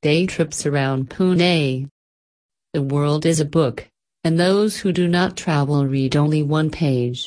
Day trips around Pune. The world is a book, and those who do not travel read only one page.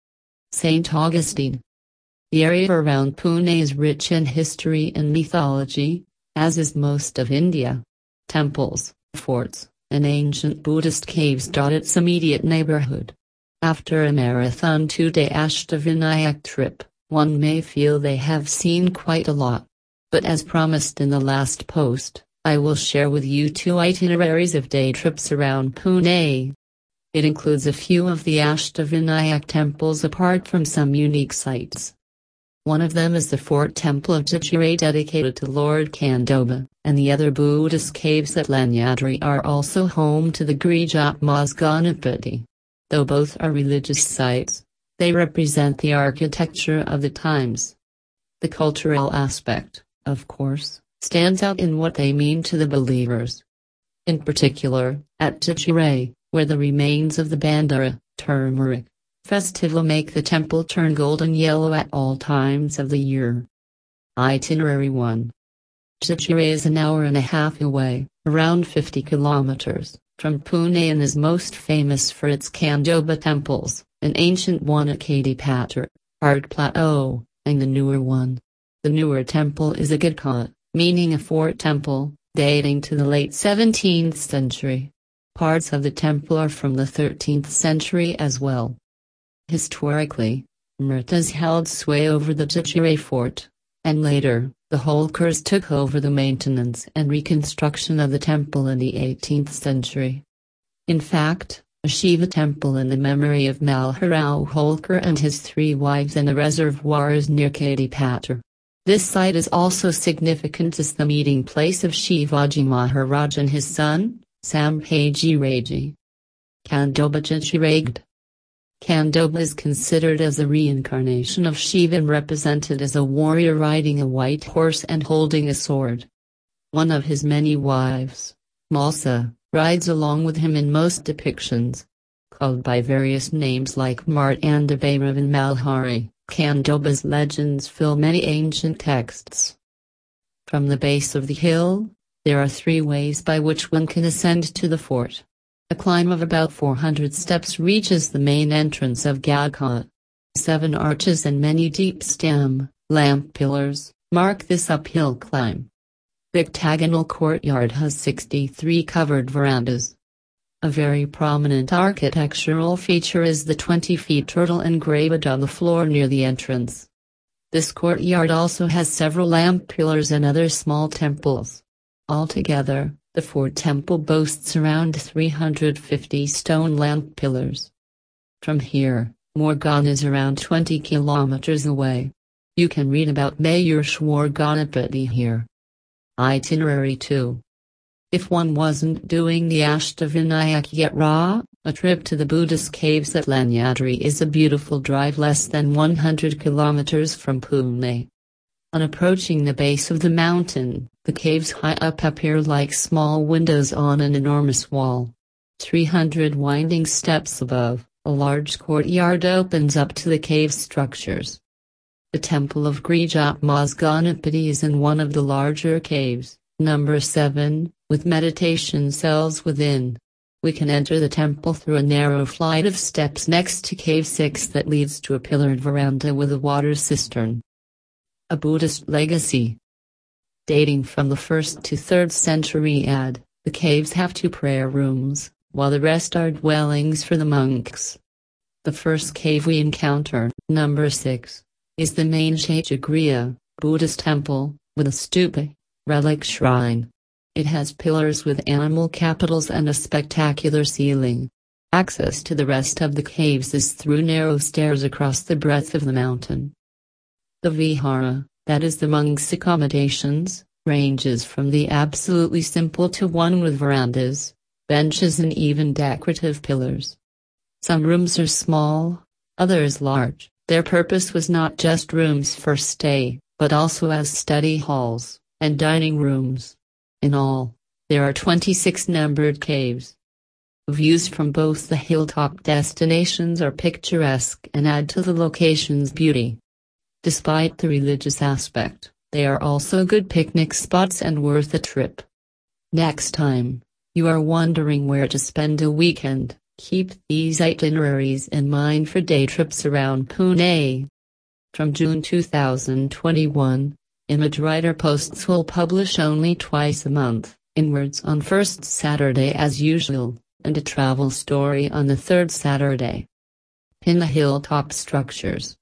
St. Augustine. The area around Pune is rich in history and mythology, as is most of India. Temples, forts, and ancient Buddhist caves dot its immediate neighborhood. After a marathon 2-day Ashtavinayak trip, one may feel they have seen quite a lot. But as promised in the last post, I will share with you 2 itineraries of day trips around Pune. It includes a few of the Ashtavinayak temples apart from some unique sites. One of them is the fort temple of Chichirai dedicated to Lord Khandoba, and the other Buddhist caves at Lanyadri are also home to the Grijapma's Ganapati. Though both are religious sites, they represent the architecture of the times. The cultural aspect, of course, stands out in what they mean to the believers. In particular, at Chichirai, where the remains of the Bandara, turmeric, festival make the temple turn golden yellow at all times of the year. Itinerary 1. Chichirai is an hour and a half away, around 50 kilometers, from Pune and is most famous for its Khandoba temples, an ancient one at Kadipatar, Art Plateau, and the newer one. The newer temple is a Gadkot, meaning a fort temple, dating to the late 17th century. Parts of the temple are from the 13th century as well. Historically, Murtas held sway over the Chichirai fort, and later, the Holkars took over the maintenance and reconstruction of the temple in the 18th century. In fact, a Shiva temple in the memory of Malharao Holkar and his 3 wives in a reservoir is near Kadipatar. This site is also significant as the meeting place of Shivaji Maharaj and his son, Sambhaji Raje. Khandoba Chichiraigad. Khandoba is considered as a reincarnation of Shiva and represented as a warrior riding a white horse and holding a sword. One of his many wives, Malsa, rides along with him in most depictions. Called by various names like Martandabhairav and Malhari, Khandoba's legends fill many ancient texts. From the base of the hill, there are 3 ways by which one can ascend to the fort. A climb of about 400 steps reaches the main entrance of Gadkot. 7 arches and many deep stem, lamp pillars, mark this uphill climb. The octagonal courtyard has 63 covered verandas. A very prominent architectural feature is the 20-feet turtle engraved on the floor near the entrance. This courtyard also has several lamp pillars and other small temples. Altogether, the fort temple boasts around 350 stone lamp pillars. From here, Morgan is around 20 kilometers away. You can read about Mayureshwar Ganapati here. Itinerary 2. If one wasn't doing the Ashtavinayak Yatra, a trip to the Buddhist caves at Lanyadri is a beautiful drive less than 100 kilometers from Pune. On approaching the base of the mountain, the caves high up appear like small windows on an enormous wall. 300 winding steps above, a large courtyard opens up to the cave structures. The temple of Grijapma's Ganapati is in one of the larger caves, number 7, with meditation cells within. We can enter the temple through a narrow flight of steps next to cave 6 that leads to a pillared veranda with a water cistern. A Buddhist legacy. Dating from the 1st to 3rd century AD, the caves have 2 prayer rooms, while the rest are dwellings for the monks. The first cave we encounter, number 6, is the main Shaichagriha, Buddhist temple, with a stupa, relic shrine. It has pillars with animal capitals and a spectacular ceiling. Access to the rest of the caves is through narrow stairs across the breadth of the mountain. The vihara, that is the monks' accommodations, ranges from the absolutely simple to one with verandas, benches and even decorative pillars. Some rooms are small, others large. Their purpose was not just rooms for stay, but also as study halls and dining rooms. In all, there are 26 numbered caves. Views from both the hilltop destinations are picturesque and add to the location's beauty. Despite the religious aspect, they are also good picnic spots and worth a trip. Next time you are wondering where to spend a weekend, keep these itineraries in mind for day trips around Pune. From June 2021, Image Writer Posts will publish only twice a month, inwards on first Saturday as usual, and a travel story on the third Saturday. Pin the Hilltop Structures.